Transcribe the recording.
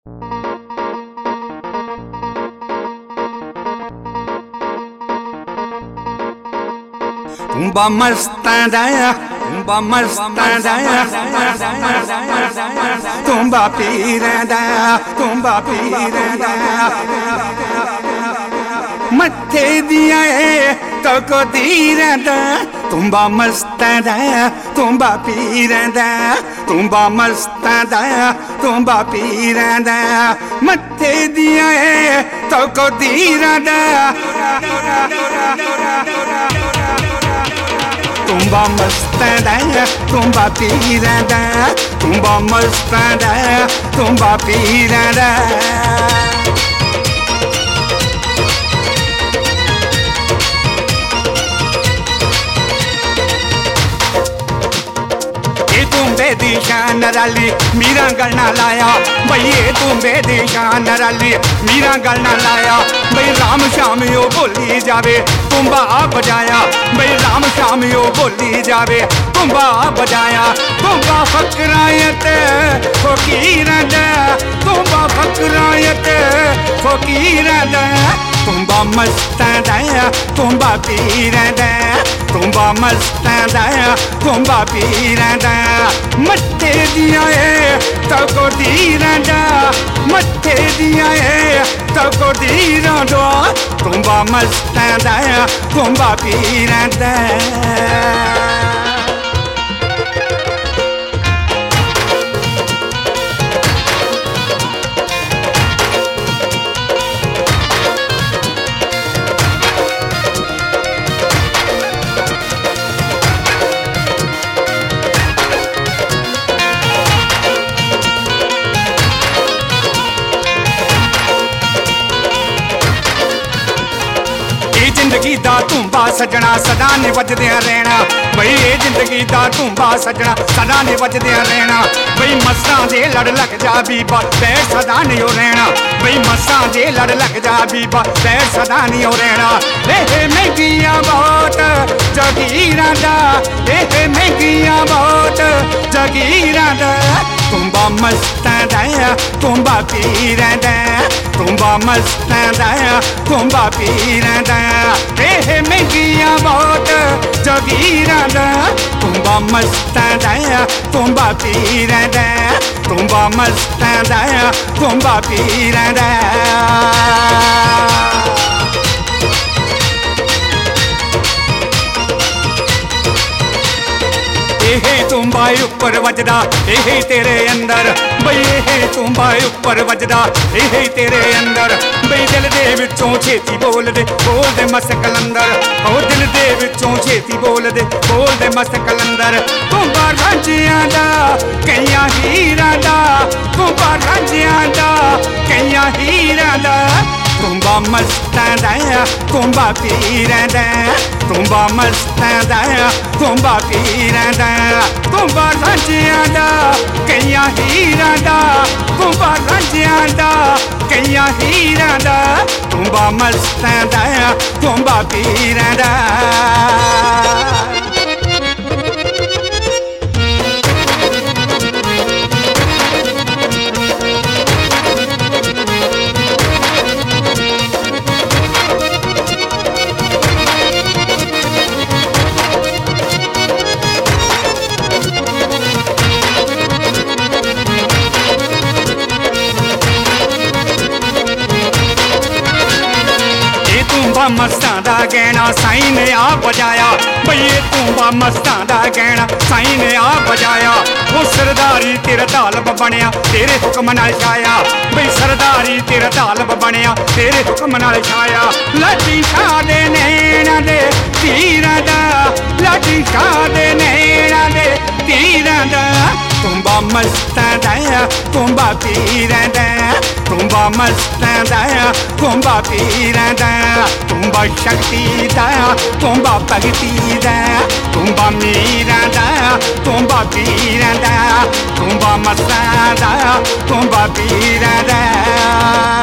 Tumba mastanda, tumba mastanda, tumba piranda, tumba piranda. Mathe diya toko diranda, tumba mastanda, tumba piranda, tumba mastanda, tumba piranda. Mathe diya toko diranda. Tumba mastanda, tumba piranda, tumba mastanda, tumba piranda. तुम्बे दी शान रली मीरा गल ना लाया भई तुम्बे दी शान रली मीरा गल ना लाया भई राम श्याम यो बोली जावे तुम्बा बजाया भई राम श्याम यो बोली जावे तुम्बा बजाया तुम्बा फकरायत फकीर दा तुम्बा फकरायत फकीर दा तुम्बा मस्तां तुम्बा पीर दा तुम्बा मस्तां तुम्बा पीर दा मत्थे दिया तको दीरां मत्थे दिया तको दीरां तुम्बा मस्तां तुम्बा पीर दा जिंदगी दा धुंबा सजना सदा ने वजदियां रहना बई ये जिंदगी दा धुंबा सजना सदा ने वजदियां रहना बई मस्सां दे लड़ लग जा बीबा बैठ सदा नहीं हो रहना बई मस्सां दे लड़ लग जा बीबा बैठ सदा नहीं हो रहना महंगियां बहुत जगीरां दा महंगियां बहुत जगीरां दा तुम्बा मस्तां दा तुम्बा पीर दा तुम्बा मस्तां दा तुम्बा पीर दा महंगियां बहुत जगीरां दा तुम्बा मस्तां दा तुम्बा पीर दा तुम्बा मस्तां दा तुम्बा पीर दा तुम्बा उपर वजदा यही तेरे अंदर बई यही तुम्बा उपर वजदा यही तेरे अंदर बई दिल दे विचों छेती बोल दे मस्त कलंदर ओ दिल दे विचों छेती बोल दे मस्त कलंदर तुम्बा रांझियां दा कईयां हीरां दा तुम्बा रांझियां दा कईयां हीरां दा तुम्बा मस्तां दा तुम्बा पीर दा तुम्बा मस्तां दा तुम्बा पीर दा तुम्बा रांझियां दा कईयां हीरां दा तुम्बा रांझियां दा कईयां हीरां दा तुम्बा मस्तां दा तुम्बा पीर दा मस्तां दा गहना साईं ने आ बजाया बई तुम्बा मस्तां दा गहना साईं ने आ बजाया वो सरदारी तेरा तालब बनिया तेरे हुक्म नाल छाया बई सरदारी तेरा तालब बनिया तेरे हुक्म नाल छाया लाठी शाह दे नैना दे तीरां दा लाठी शाह दे नैना दे तीरां दा तुम्बा मस्तां दा तुम्बा पीर दा तुम्बा मस्तां दा तुम्बा पीर दा तुम्बा शक्ति दा तुम्बा भगती दा तुम्बा मीरा दा तुम्बा पीर दा तुम्बा मस्तां दा तुम्बा पीर दा